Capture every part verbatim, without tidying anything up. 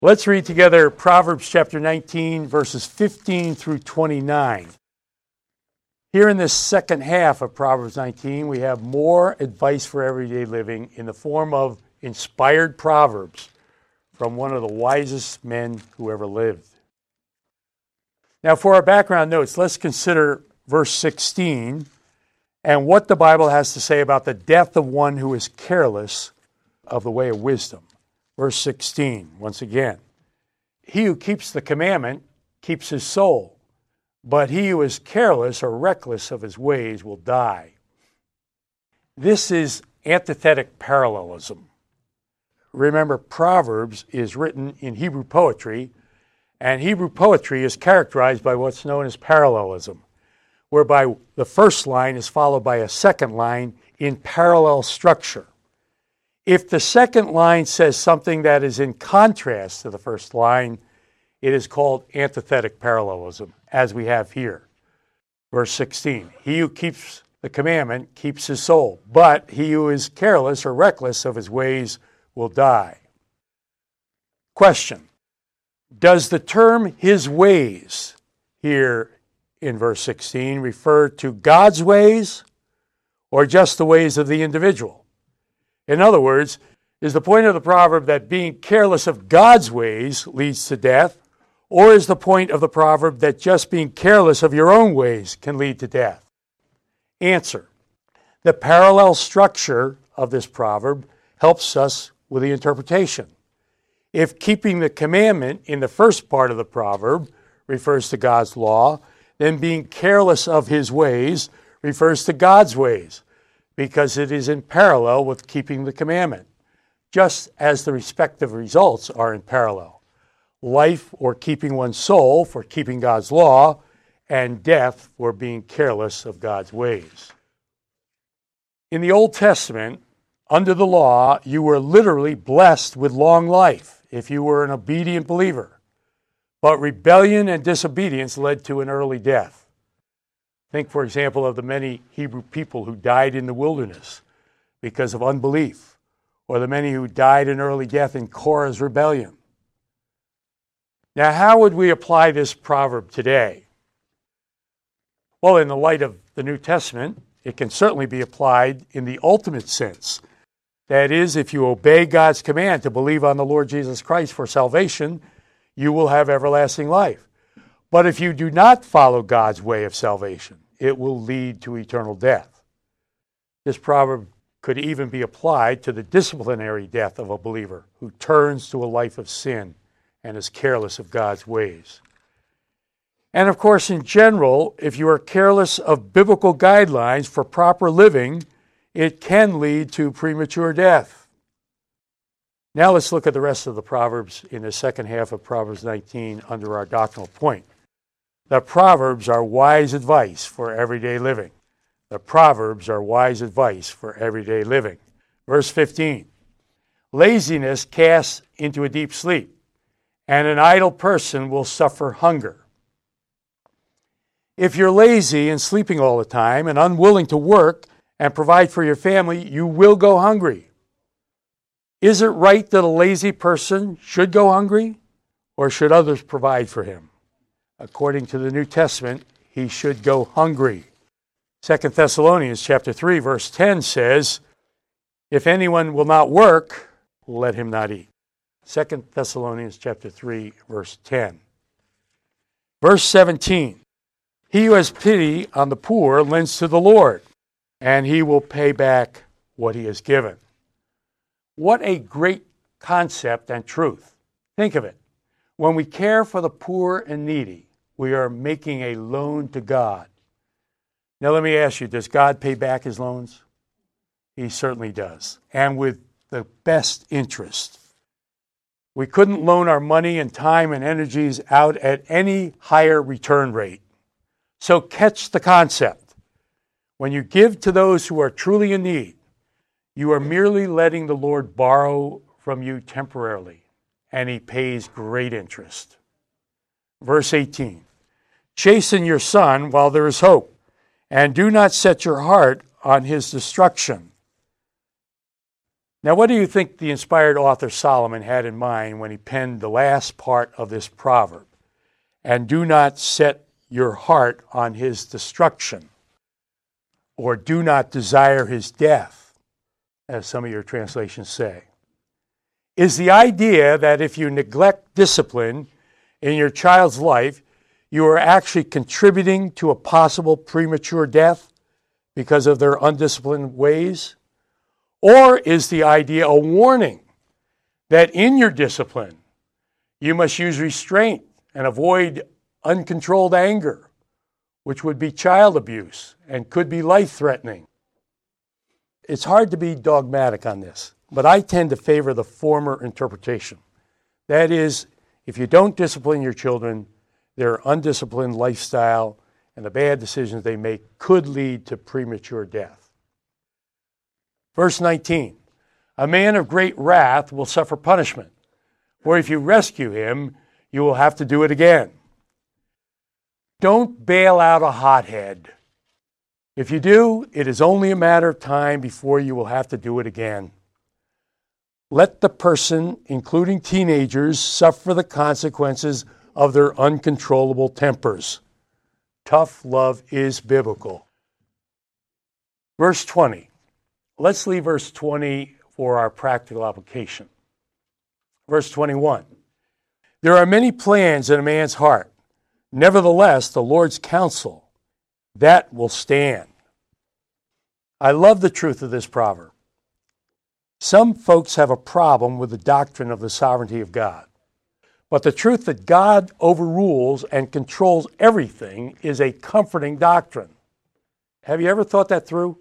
Let's read together Proverbs chapter nineteen, verses fifteen through twenty-nine. Here in this second half of Proverbs nineteen, we have more advice for everyday living in the form of inspired proverbs from one of the wisest men who ever lived. Now, for our background notes, let's consider verse sixteen and what the Bible has to say about the death of one who is careless of the way of wisdom. Verse sixteen, once again. He who keeps the commandment keeps his soul, but he who is careless or reckless of his ways will die. This is antithetic parallelism. Remember, Proverbs is written in Hebrew poetry, and Hebrew poetry is characterized by what's known as parallelism, whereby the first line is followed by a second line in parallel structure. If the second line says something that is in contrast to the first line, it is called antithetic parallelism, as we have here. Verse sixteen, he who keeps the commandment keeps his soul, but he who is careless or reckless of his ways will die. Question, does the term his ways here in verse sixteen refer to God's ways or just the ways of the individual? In other words, is the point of the proverb that being careless of God's ways leads to death, or is the point of the proverb that just being careless of your own ways can lead to death? Answer, the parallel structure of this proverb helps us with the interpretation. If keeping the commandment in the first part of the proverb refers to God's law, then being careless of his ways refers to God's ways, because it is in parallel with keeping the commandment, just as the respective results are in parallel. Life or keeping one's soul for keeping God's law, and death for being careless of God's ways. In the Old Testament, under the law, you were literally blessed with long life if you were an obedient believer. But rebellion and disobedience led to an early death. Think, for example, of the many Hebrew people who died in the wilderness because of unbelief, or the many who died an early death in Korah's rebellion. Now, how would we apply this proverb today? Well, in the light of the New Testament, it can certainly be applied in the ultimate sense. That is, if you obey God's command to believe on the Lord Jesus Christ for salvation, you will have everlasting life. But if you do not follow God's way of salvation, it will lead to eternal death. This proverb could even be applied to the disciplinary death of a believer who turns to a life of sin and is careless of God's ways. And of course, in general, if you are careless of biblical guidelines for proper living, it can lead to premature death. Now let's look at the rest of the Proverbs in the second half of Proverbs nineteen under our doctrinal point. The Proverbs are wise advice for everyday living. The Proverbs are wise advice for everyday living. Verse fifteen, laziness casts into a deep sleep, and an idle person will suffer hunger. If you're lazy and sleeping all the time and unwilling to work and provide for your family, you will go hungry. Is it right that a lazy person should go hungry, or should others provide for him? According to the New Testament, he should go hungry. Second Thessalonians chapter three, verse ten says, if anyone will not work, let him not eat. Second Thessalonians chapter three, verse ten. Verse seventeen, he who has pity on the poor lends to the Lord, and he will pay back what he has given. What a great concept and truth. Think of it. When we care for the poor and needy, we are making a loan to God. Now let me ask you, does God pay back his loans? He certainly does, and with the best interest. We couldn't loan our money and time and energies out at any higher return rate. So catch the concept. When you give to those who are truly in need, you are merely letting the Lord borrow from you temporarily, and he pays great interest. Verse eighteen, chasten your son while there is hope, and do not set your heart on his destruction. Now, what do you think the inspired author Solomon had in mind when he penned the last part of this proverb? And do not set your heart on his destruction, or do not desire his death, as some of your translations say. Is the idea that if you neglect discipline in your child's life, you are actually contributing to a possible premature death because of their undisciplined ways? Or is the idea a warning that in your discipline, you must use restraint and avoid uncontrolled anger, which would be child abuse and could be life-threatening? It's hard to be dogmatic on this, but I tend to favor the former interpretation. That is, if you don't discipline your children, their undisciplined lifestyle and the bad decisions they make could lead to premature death. Verse nineteen, a man of great wrath will suffer punishment, for if you rescue him, you will have to do it again. Don't bail out a hothead. If you do, it is only a matter of time before you will have to do it again. Let the person, including teenagers, suffer the consequences of their uncontrollable tempers. Tough love is biblical. Verse twenty. Let's leave verse twenty for our practical application. Verse twenty-one. There are many plans in a man's heart. Nevertheless, the Lord's counsel, that will stand. I love the truth of this proverb. Some folks have a problem with the doctrine of the sovereignty of God. But the truth that God overrules and controls everything is a comforting doctrine. Have you ever thought that through?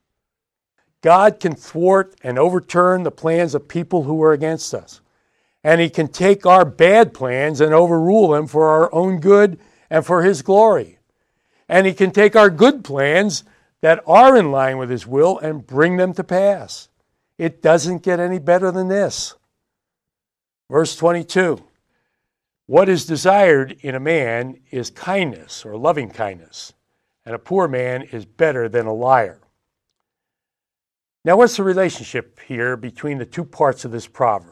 God can thwart and overturn the plans of people who are against us. And he can take our bad plans and overrule them for our own good and for his glory. And he can take our good plans that are in line with his will and bring them to pass. It doesn't get any better than this. Verse twenty-two. What is desired in a man is kindness or loving kindness, and a poor man is better than a liar. Now, what's the relationship here between the two parts of this proverb?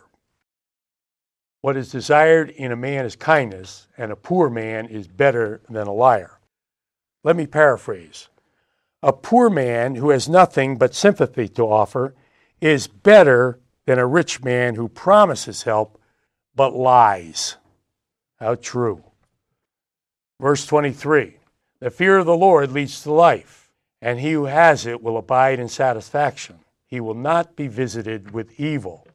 What is desired in a man is kindness, and a poor man is better than a liar. Let me paraphrase. A poor man who has nothing but sympathy to offer is better than a rich man who promises help but lies. How true. Verse twenty-three. The fear of the Lord leads to life, and he who has it will abide in satisfaction. He will not be visited with evil.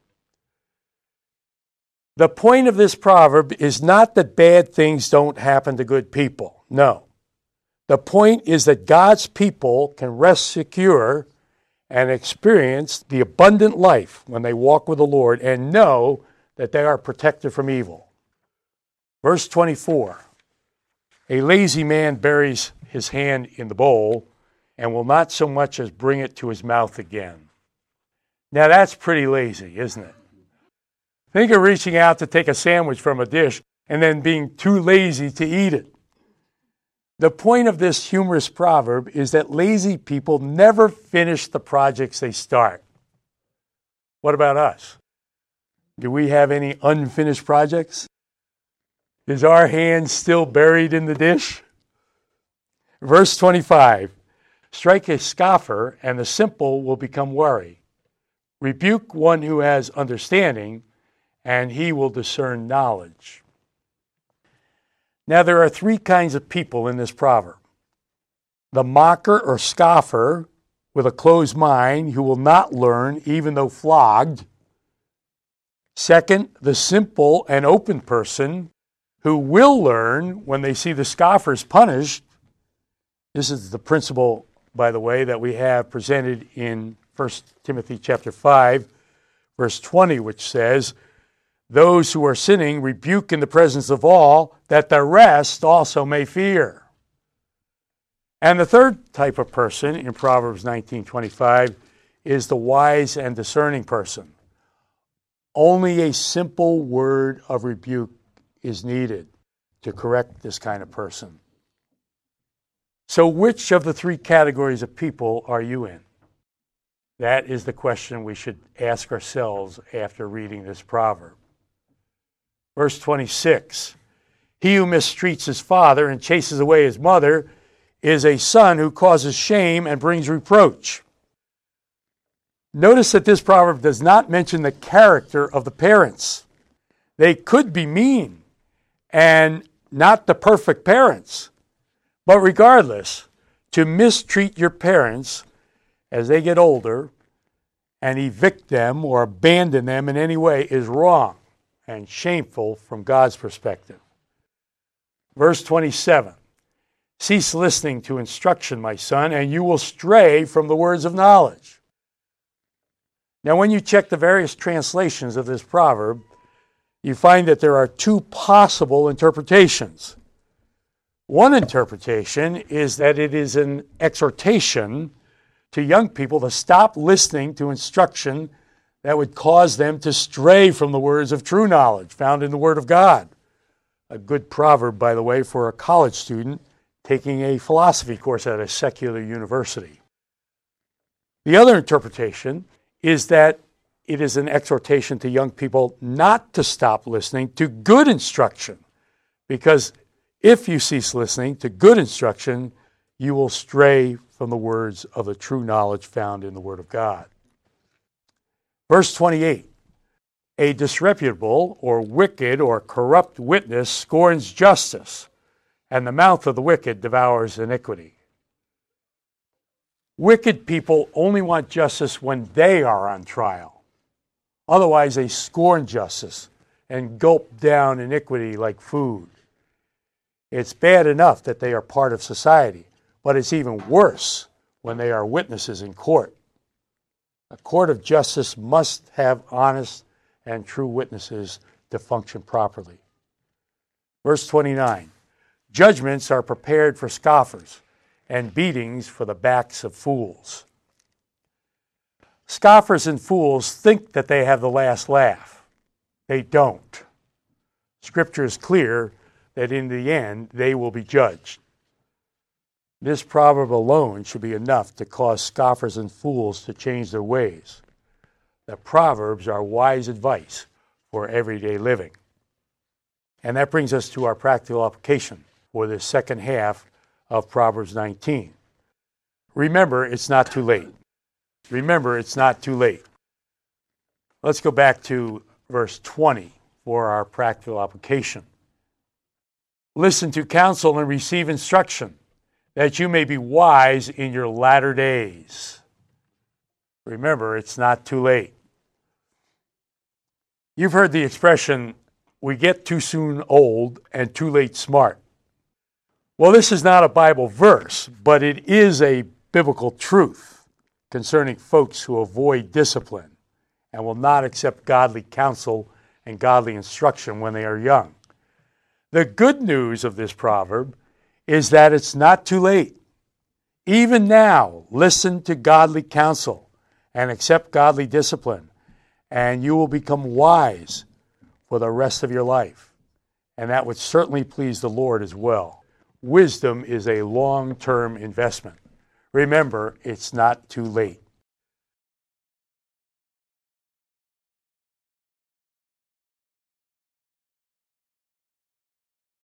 The point of this proverb is not that bad things don't happen to good people. No. The point is that God's people can rest secure and experience the abundant life when they walk with the Lord and know that they are protected from evil. Verse twenty-four. A lazy man buries his hand in the bowl and will not so much as bring it to his mouth again. Now that's pretty lazy, isn't it? Think of reaching out to take a sandwich from a dish and then being too lazy to eat it. The point of this humorous proverb is that lazy people never finish the projects they start. What about us? Do we have any unfinished projects? Is our hand still buried in the dish? Verse twenty-five, strike a scoffer and the simple will become wary. Rebuke one who has understanding and he will discern knowledge. Now there are three kinds of people in this proverb. The mocker or scoffer with a closed mind who will not learn even though flogged. Second, the simple and open person who will learn when they see the scoffers punished. This is the principle, by the way, that we have presented in First Timothy chapter five, verse twenty, which says, those who are sinning rebuke in the presence of all, that the rest also may fear. And the third type of person in Proverbs nineteen twenty-five is the wise and discerning person. Only a simple word of rebuke is needed to correct this kind of person. So which of the three categories of people are you in? That is the question we should ask ourselves after reading this proverb. Verse twenty-six, he who mistreats his father and chases away his mother is a son who causes shame and brings reproach. Notice that this proverb does not mention the character of the parents. They could be mean and not the perfect parents. But regardless, to mistreat your parents as they get older and evict them or abandon them in any way is wrong and shameful from God's perspective. Verse twenty-seven, cease listening to instruction, my son, and you will stray from the words of knowledge. Now, when you check the various translations of this proverb, you find that there are two possible interpretations. One interpretation is that it is an exhortation to young people to stop listening to instruction that would cause them to stray from the words of true knowledge found in the Word of God. A good proverb, by the way, for a college student taking a philosophy course at a secular university. The other interpretation is that it is an exhortation to young people not to stop listening to good instruction, because if you cease listening to good instruction, you will stray from the words of the true knowledge found in the Word of God. Verse twenty-eight, a disreputable or wicked or corrupt witness scorns justice, and the mouth of the wicked devours iniquity. Wicked people only want justice when they are on trial. Otherwise, they scorn justice and gulp down iniquity like food. It's bad enough that they are part of society, but it's even worse when they are witnesses in court. A court of justice must have honest and true witnesses to function properly. Verse twenty-nine, judgments are prepared for scoffers, and beatings for the backs of fools. Scoffers and fools think that they have the last laugh. They don't. Scripture is clear that in the end they will be judged. This proverb alone should be enough to cause scoffers and fools to change their ways. The Proverbs are wise advice for everyday living. And that brings us to our practical application for the second half of Proverbs nineteen. Remember, it's not too late. Remember, it's not too late. Let's go back to verse twenty for our practical application. Listen to counsel and receive instruction, that you may be wise in your latter days. Remember, it's not too late. You've heard the expression, we get too soon old and too late smart. Well, this is not a Bible verse, but it is a biblical truth concerning folks who avoid discipline and will not accept godly counsel and godly instruction when they are young. The good news of this proverb is that it's not too late. Even now, listen to godly counsel and accept godly discipline, and you will become wise for the rest of your life. And that would certainly please the Lord as well. Wisdom is a long-term investment. Remember, it's not too late.